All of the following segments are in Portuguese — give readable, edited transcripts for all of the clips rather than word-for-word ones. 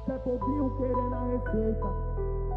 Zé Povinho querendo a receita.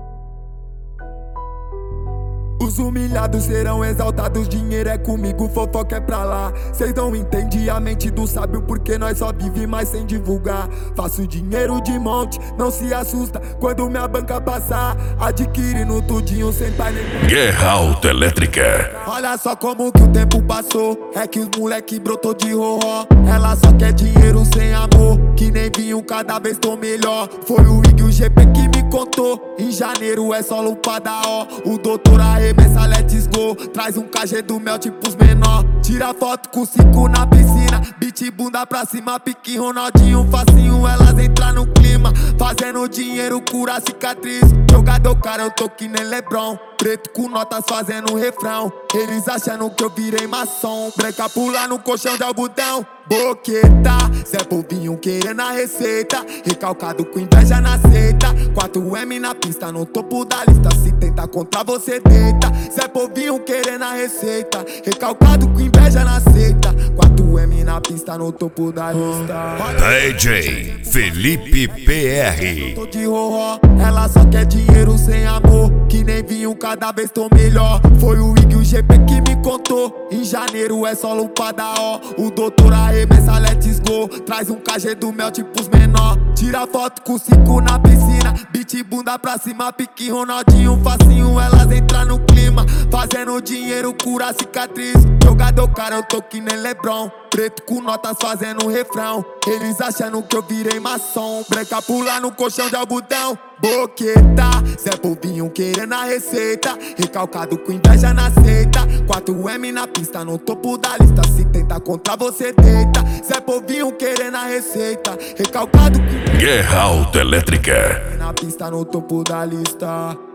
Os humilhados serão exaltados, dinheiro é comigo, fofoca é pra lá. Cês não entendem a mente do sábio, porque nós só vive mais sem divulgar. Faço dinheiro de monte, não se assusta quando minha banca passar. Adquirindo tudinho sem pai nem... Guerra Autoelétrica. Olha só como que o tempo passou, é que os moleque brotou de roró. Ela só quer dinheiro sem amor, que nem vinho, cada vez tô melhor. Foi o Ig, o GP que me contou, em janeiro é só lupada, ó. O doutor arremessa, let's go, traz um KG do mel tipo os menor. Tira foto com 5 na piscina, beat bunda pra cima, pique Ronaldinho, facinho, elas entram no clima. Fazendo dinheiro, cura cicatriz. Jogador cara, eu tô que nem Lebron. Preto com notas fazendo refrão. Eles achando que eu virei maçom. Branca pula no colchão de algodão. Boqueta, Zé Povinho querendo a receita. Recalcado com inveja na seita. 4M na pista, no topo da lista. Se tenta contra você, deita. Zé Povinho querendo a receita. Recalcado com inveja na seita. 4M na pista, no topo da lista. DJ Felipe PR. Tô de roró, ela só quer dinheiro sem amor, que nem vinho, cada vez tô melhor. Foi o Ig, o GP que me contou, em janeiro é só lupada, ó. O doutor arremessa, let's go, traz um KG do mel tipo os menor. Tira foto com 5 na piscina, beat bunda pra cima, pique Ronaldinho, facinho, elas entram no clima. Fazendo dinheiro, cura cicatriz. Jogador cara, eu tô que nem Lebron. Preto com notas fazendo refrão. Eles achando que eu virei maçom. Branca pula no colchão de algodão. Boqueta, Zé Povinho querendo a receita. Recalcado com inveja na seita. 4M na pista, no topo da lista. Se tenta contra você, deita. Zé Povinho querendo a receita. Recalcado com Guerra Autoelétrica. na pista, no topo da lista.